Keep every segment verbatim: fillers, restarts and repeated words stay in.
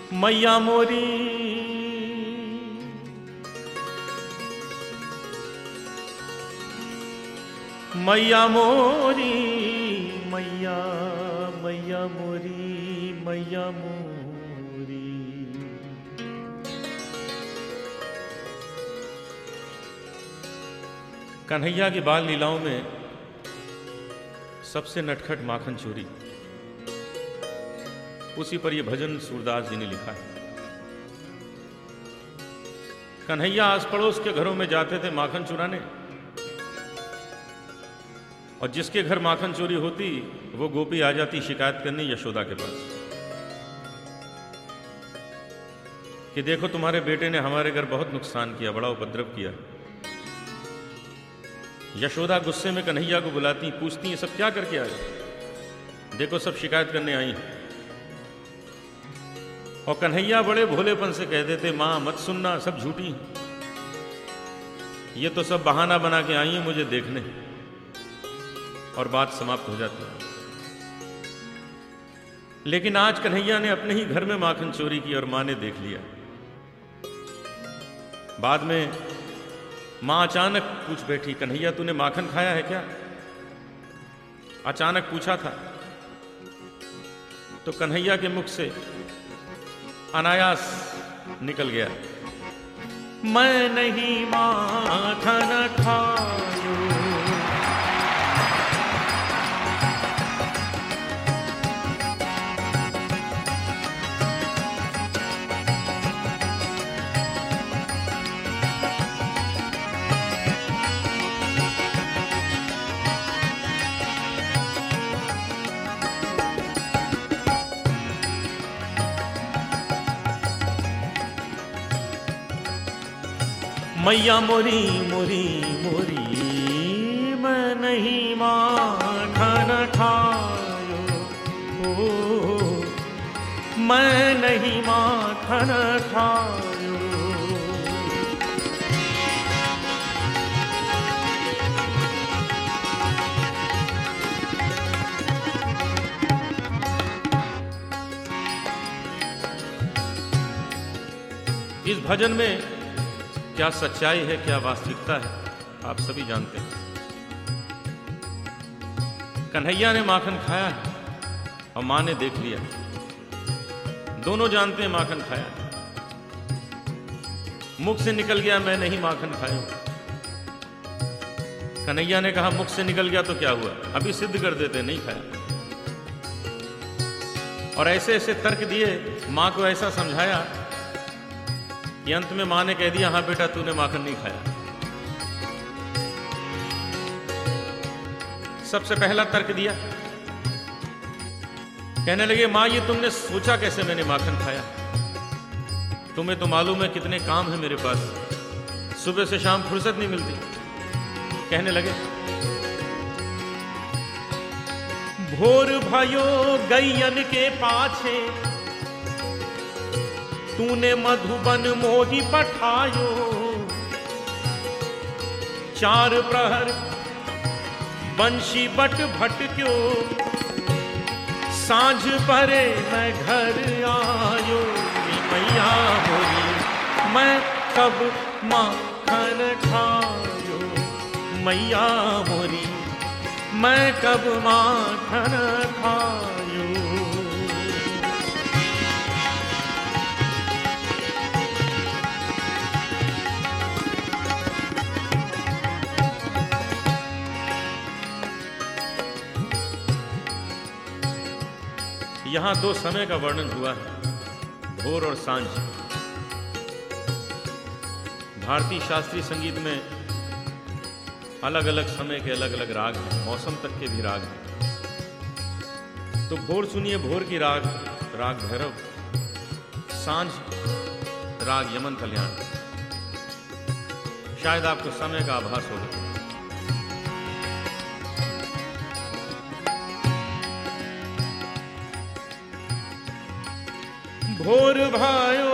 मैया मोरी मैया मोरी मैया मैया मोरी मैया मोरी। कन्हैया की बाल लीलाओं में सबसे नटखट माखन चोरी, उसी पर यह भजन सूरदास जी ने लिखा है। कन्हैया आस पड़ोस के घरों में जाते थे माखन चुराने, और जिसके घर माखन चोरी होती वो गोपी आ जाती शिकायत करने यशोदा के पास कि देखो तुम्हारे बेटे ने हमारे घर बहुत नुकसान किया, बड़ा उपद्रव किया। यशोदा गुस्से में कन्हैया को बुलाती, पूछती ये सब क्या करके आए? देखो सब शिकायत करने आई। और कन्हैया बड़े भोलेपन से कह देते, मां मत सुनना, सब झूठी, ये तो सब बहाना बना के आई है मुझे देखने, और बात समाप्त हो जाती है। लेकिन आज कन्हैया ने अपने ही घर में माखन चोरी की और मां ने देख लिया। बाद में मां अचानक पूछ बैठी, कन्हैया तूने माखन खाया है क्या? अचानक पूछा था तो कन्हैया के मुख से अनायास निकल गया, मैं नहीं माखन खायो। मैया मोरी मोरी मोरी मैं नहीं माखन खायो, ओ मैं नहीं माखन खायो। इस भजन में क्या सच्चाई है, क्या वास्तविकता है, आप सभी जानते हैं। कन्हैया ने माखन खाया है और मां ने देख लिया, दोनों जानते हैं माखन खाया है। मुख से निकल गया मैं नहीं माखन खाया। कन्हैया ने कहा मुख से निकल गया तो क्या हुआ, अभी सिद्ध कर देते नहीं खाया। और ऐसे ऐसे तर्क दिए, मां को ऐसा समझाया कि अंत में मां ने कह दिया हां बेटा तूने माखन नहीं खाया। सबसे पहला तर्क दिया, कहने लगे मां ये तुमने सोचा कैसे मैंने माखन खाया? तुम्हें तो मालूम है कितने काम है मेरे पास, सुबह से शाम फुर्सत नहीं मिलती। कहने लगे भोर भयो गैयन के पाछे, तूने मधुबन मोही पठायो। चार प्रहर बंशी बट भटक्यो, सांझ परे मैं घर आयो। मैया मोरी मैं कब माखन खायो, मैया मोरी मैं कब माखन खायो। यहां दो समय का वर्णन हुआ है, भोर और सांझ। भारतीय शास्त्रीय संगीत में अलग अलग समय के अलग अलग राग हैं, मौसम तक के भी राग हैं। तो भोर सुनिए भोर की राग, राग भैरव। सांझ राग यमन कल्याण। शायद आपको समय का आभास होगा। भोर भायो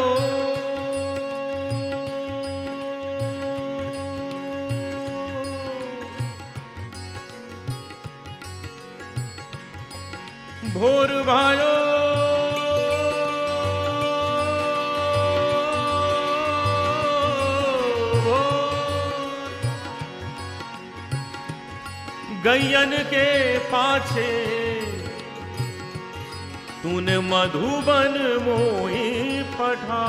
भोर भायो गैयन के पाछे तूने मधुबन मोही पठा।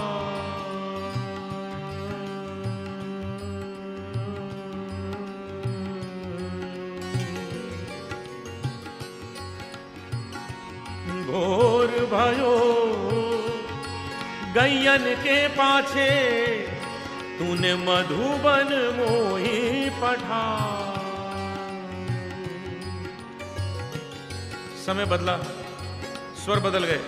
घोर भयो गैयन के पाछे तूने मधुबन मोही पठा। समय बदला, स्वर बदल गए।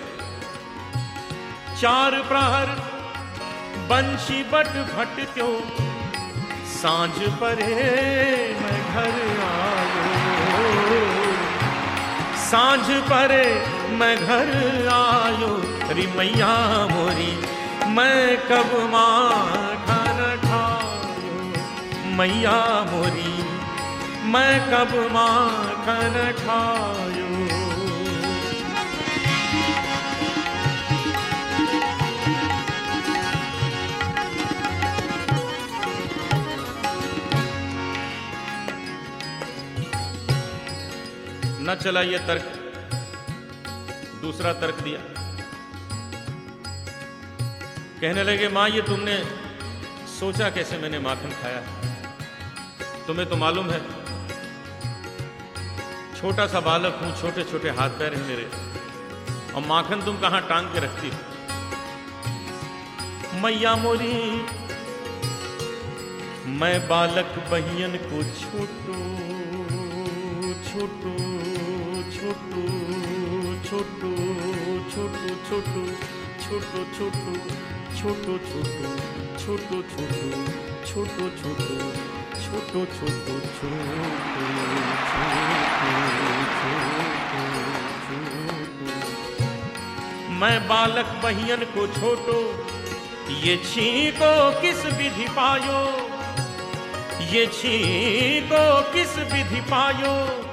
चार प्रहर बंशी बट भट क्यों, सांझ परे मैं घर आयो। सांझ परे मैं घर आयो, री मैया मोरी मैं कब माखन खायो। मैया मोरी मैं कब माखन खायो। न चला ये तर्क, दूसरा तर्क दिया। कहने लगे मां ये तुमने सोचा कैसे मैंने माखन खाया? तुम्हें तो मालूम है छोटा सा बालक हूं, छोटे छोटे हाथ पैर हैं मेरे, और माखन तुम कहां टांग के रखती हो? मैया मोरी मैं बालक बहियन को छोटू छोटू छोटू छोटू छोटू छोटू छोटू छोटू छोटू छोटू छोटू छोटू छोटू छोटू छोटू छोटू। मैं बालक बहियन को छोटो, ये छीको किस विधि पायो, ये छीको किस विधि पायो।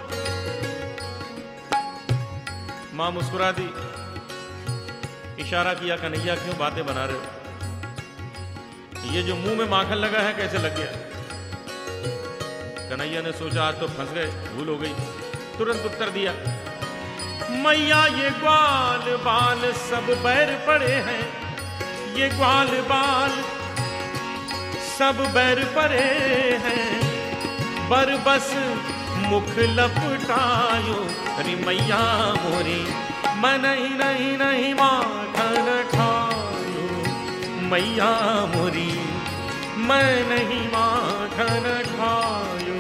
मां मुस्कुरा दी, इशारा किया कन्हैया क्यों बातें बना रहे हो? ये जो मुंह में माखन लगा है कैसे लग गया? कन्हैया ने सोचा आज तो फंस गए, भूल हो गई। तुरंत उत्तर दिया, मैया ये ग्वाल बाल सब बैर पड़े हैं, ये ग्वाल बाल सब बैर पड़े हैं, बरबस मुख लपटायो। अरे मैया मोरी मैं नहीं नहीं नहीं माखन खायो। मैया मोरी मैं नहीं माखन खायो।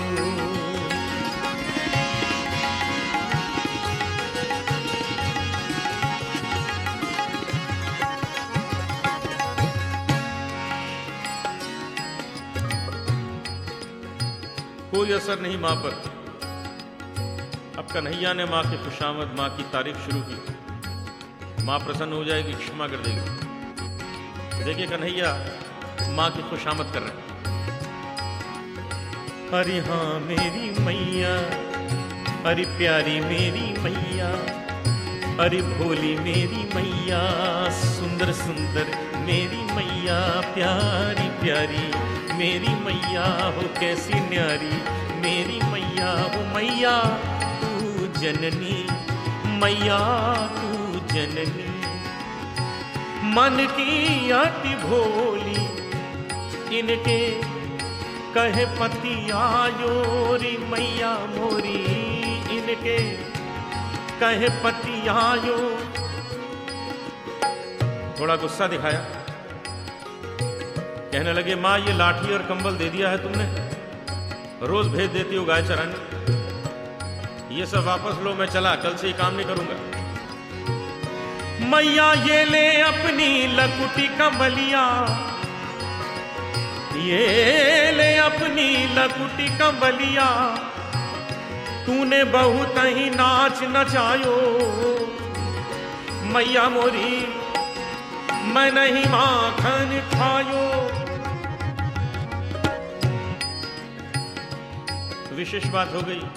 कोई असर नहीं मां पर। अब कन्हैया ने मां की खुशामद, मां की तारीफ शुरू की। मां प्रसन्न हो जाएगी, क्षमा कर देगी। देखिए कन्हैया मां की खुशामद कर रहे हैं। अरे हाँ मेरी मैया, अरे प्यारी मेरी मैया, अरे भोली मेरी मैया, सुंदर सुंदर मेरी मैया, प्यारी प्यारी मेरी मैया हो कैसी न्यारी मेरी मैया हो। मैया तू जननी, मैया तू जननी, मन की अति भोली इनके कहे पति आयो। री मैया मोरी इनके कहे पति आयो। थोड़ा गुस्सा दिखाया, कहने लगे मां ये लाठी और कंबल दे दिया है तुमने, रोज भेज देती हो गाय चराने, ये सब वापस लो, मैं चला, कल से ये काम नहीं करूंगा। मैया ये ले अपनी लकुटी कंबलिया, ये ले अपनी लकुटी कंबलिया, तूने बहुत ही नाच नचायो। मैया मोरी मैं नहीं माखन खायो। विशेष बात हो गई,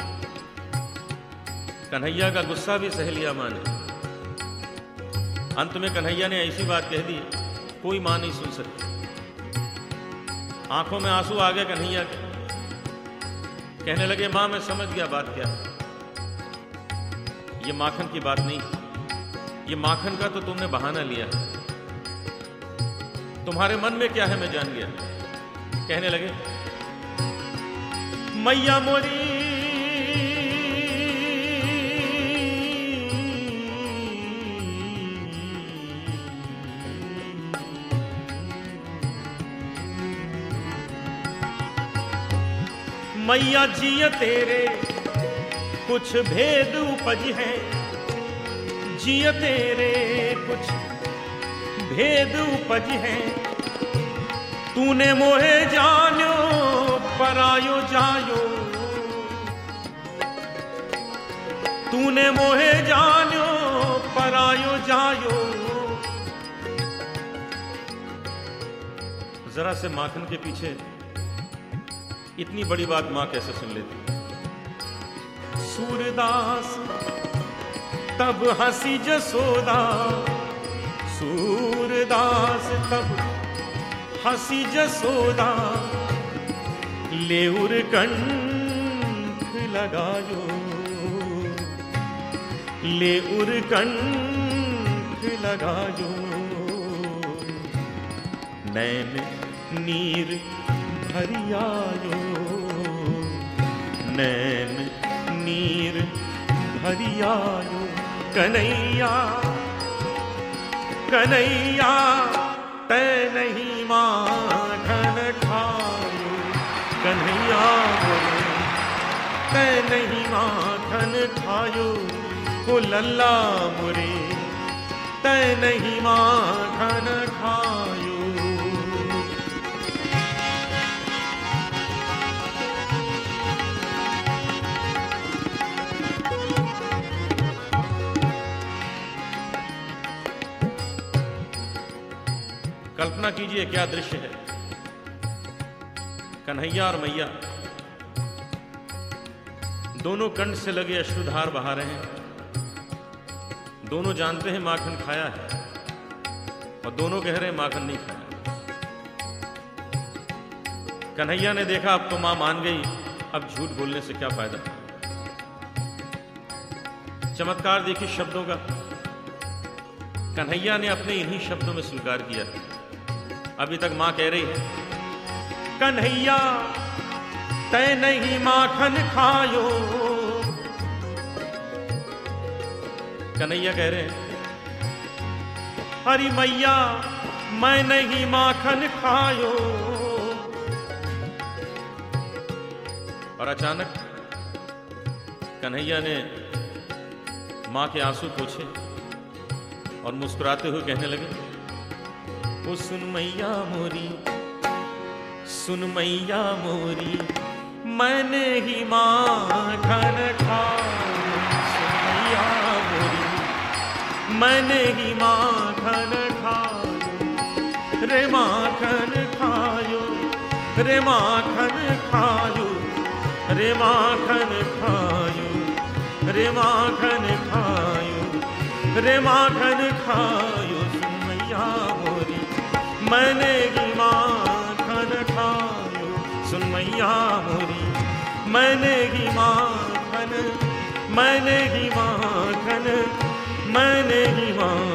कन्हैया का गुस्सा भी सह लिया मां ने। अंत में कन्हैया ने ऐसी बात कह दी कोई मां नहीं सुन सकती। आंखों में आंसू आ गए कन्हैया के। कहने लगे मां मैं समझ गया बात क्या है, ये माखन की बात नहीं, ये माखन का तो तुमने बहाना लिया है, तुम्हारे मन में क्या है मैं जान गया। कहने लगे मैया मोरी मैया जिय तेरे कुछ भेद उपज है, जिय तेरे कुछ भेद उपज है, तूने मोहे जान्यो परायो जायो, तूने मोहे जान्यो परायो जायो। जरा से माखन के पीछे इतनी बड़ी बात मां कैसे सुन लेती। सूरदास तब हंसी जसोदा, सूरदास तब हंसी जसोदा, ले उर कंठ लगायो, ले उर कंठ लगायो, नैन नीर भरियायो, नैन नीर भरियायो। कन्हैया कन्हैया तै नहीं माखन खायो, कन्हैया बोले तै नहीं माखन खायो, ओ लल्ला मोरे तै नहीं माखन खायो। कल्पना कीजिए क्या दृश्य है। कन्हैया और मैया दोनों कंठ से लगे अश्रुधार बहा रहे हैं, दोनों जानते हैं माखन खाया है और दोनों कह रहे हैं माखन नहीं खाया। कन्हैया ने देखा अब तो मां मान गई, अब झूठ बोलने से क्या फायदा। चमत्कार देखिए शब्दों का। कन्हैया ने अपने इन्हीं शब्दों में स्वीकार किया। अभी तक मां कह रही है कन्हैया तै नहीं माखन खायो, कन्हैया कह रहे हैं हरी मैया मैं नहीं माखन खायो। और अचानक कन्हैया ने मां के आंसू पोंछे और मुस्कुराते हुए कहने लगे ओ सुन मैया मोरी, सुन मैया मोरी मैंने ही माखन खायो, सुन मैया मोरी मैंने ही माखन खायो, रे माखन खायो, रे माखन खायो, रे माखन खायो, रे माखन खायो, रे माखन खायो। सुन मैया मोरी मैंने ही माखन खायो, सुन मैया मोरी मैंने ही माखन, मैंने ही माखन, मैंने ही माखन